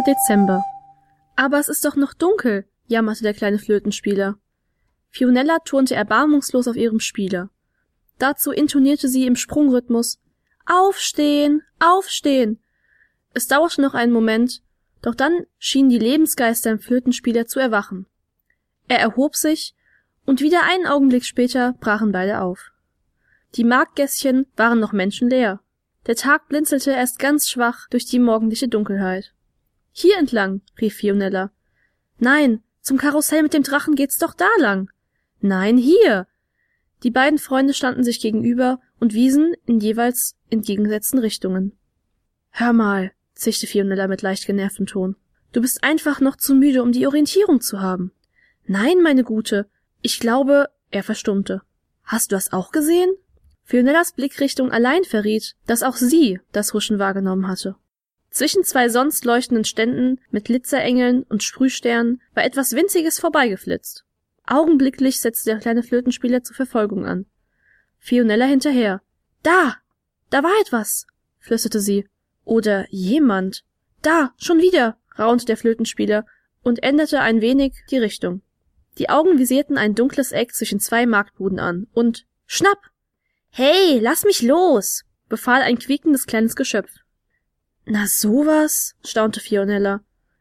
Dezember. Aber es ist doch noch dunkel, jammerte der kleine Flötenspieler. Fionella turnte erbarmungslos auf ihrem Spieler. Dazu intonierte sie im Sprungrhythmus: Aufstehen, aufstehen! Es dauerte noch einen Moment, doch dann schienen die Lebensgeister im Flötenspieler zu erwachen. Er erhob sich, und wieder einen Augenblick später brachen beide auf. Die Marktgässchen waren noch menschenleer. Der Tag blinzelte erst ganz schwach durch die morgendliche Dunkelheit. »Hier entlang«, rief Fionella. »Nein, zum Karussell mit dem Drachen geht's doch da lang.« »Nein, hier!« Die beiden Freunde standen sich gegenüber und wiesen in jeweils entgegengesetzten Richtungen. »Hör mal«, zischte Fionella mit leicht genervtem Ton. »Du bist einfach noch zu müde, um die Orientierung zu haben.« »Nein, meine Gute, ich glaube...« Er verstummte. »Hast du das auch gesehen?« Fionellas Blickrichtung allein verriet, dass auch sie das Huschen wahrgenommen hatte. Zwischen zwei sonst leuchtenden Ständen mit Glitzerengeln und Sprühsternen war etwas Winziges vorbeigeflitzt. Augenblicklich setzte der kleine Flötenspieler zur Verfolgung an. Fionella hinterher. »Da! Da war etwas!« flüsterte sie. »Oder jemand!« »Da! Schon wieder!« raunte der Flötenspieler und änderte ein wenig die Richtung. Die Augen visierten ein dunkles Eck zwischen zwei Marktbuden an und »Schnapp!« »Hey, lass mich los!« befahl ein quiekendes kleines Geschöpf. »Na sowas«, staunte Fionella.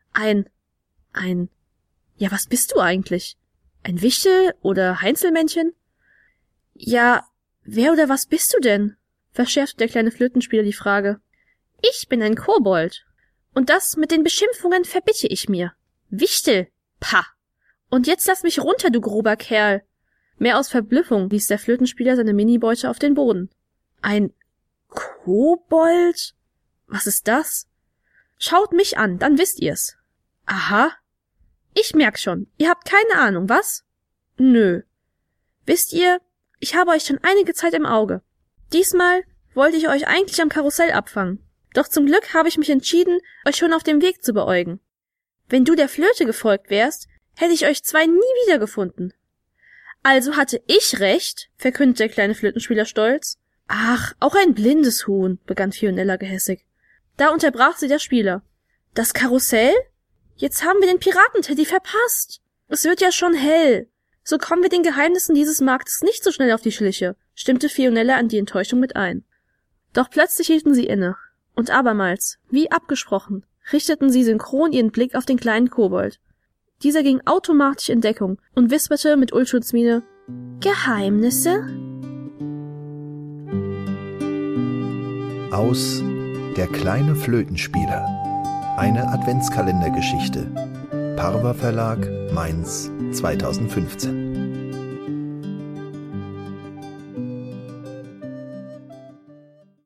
Ja, was bist du eigentlich? Ein Wichtel oder Heinzelmännchen?« »Ja, wer oder was bist du denn?« verschärfte der kleine Flötenspieler die Frage. »Ich bin ein Kobold. Und das mit den Beschimpfungen verbitte ich mir. Wichtel! Pah! Und jetzt lass mich runter, du grober Kerl!« Mehr aus Verblüffung ließ der Flötenspieler seine Minibeute auf den Boden. »Ein Kobold? Was ist das?« »Schaut mich an, dann wisst ihr's.« »Aha. Ich merk schon, ihr habt keine Ahnung, was?« »Nö. Wisst ihr, ich habe euch schon einige Zeit im Auge. Diesmal wollte ich euch eigentlich am Karussell abfangen. Doch zum Glück habe ich mich entschieden, euch schon auf dem Weg zu beäugen. Wenn du der Flöte gefolgt wärst, hätte ich euch zwei nie wiedergefunden.« »Also hatte ich recht«, verkündete der kleine Flötenspieler stolz. »Ach, auch ein blindes Huhn«, begann Fionella gehässig. Da unterbrach sie der Spieler. »Das Karussell? Jetzt haben wir den Piratenteddy verpasst. Es wird ja schon hell. So kommen wir den Geheimnissen dieses Marktes nicht so schnell auf die Schliche«, stimmte Fionella an die Enttäuschung mit ein. Doch plötzlich hielten sie inne. Und abermals, wie abgesprochen, richteten sie synchron ihren Blick auf den kleinen Kobold. Dieser ging automatisch in Deckung und wisperte mit Unschuldsmiene: »Geheimnisse?« Aus Der kleine Flötenspieler. Eine Adventskalendergeschichte. Parva Verlag, Mainz 2015.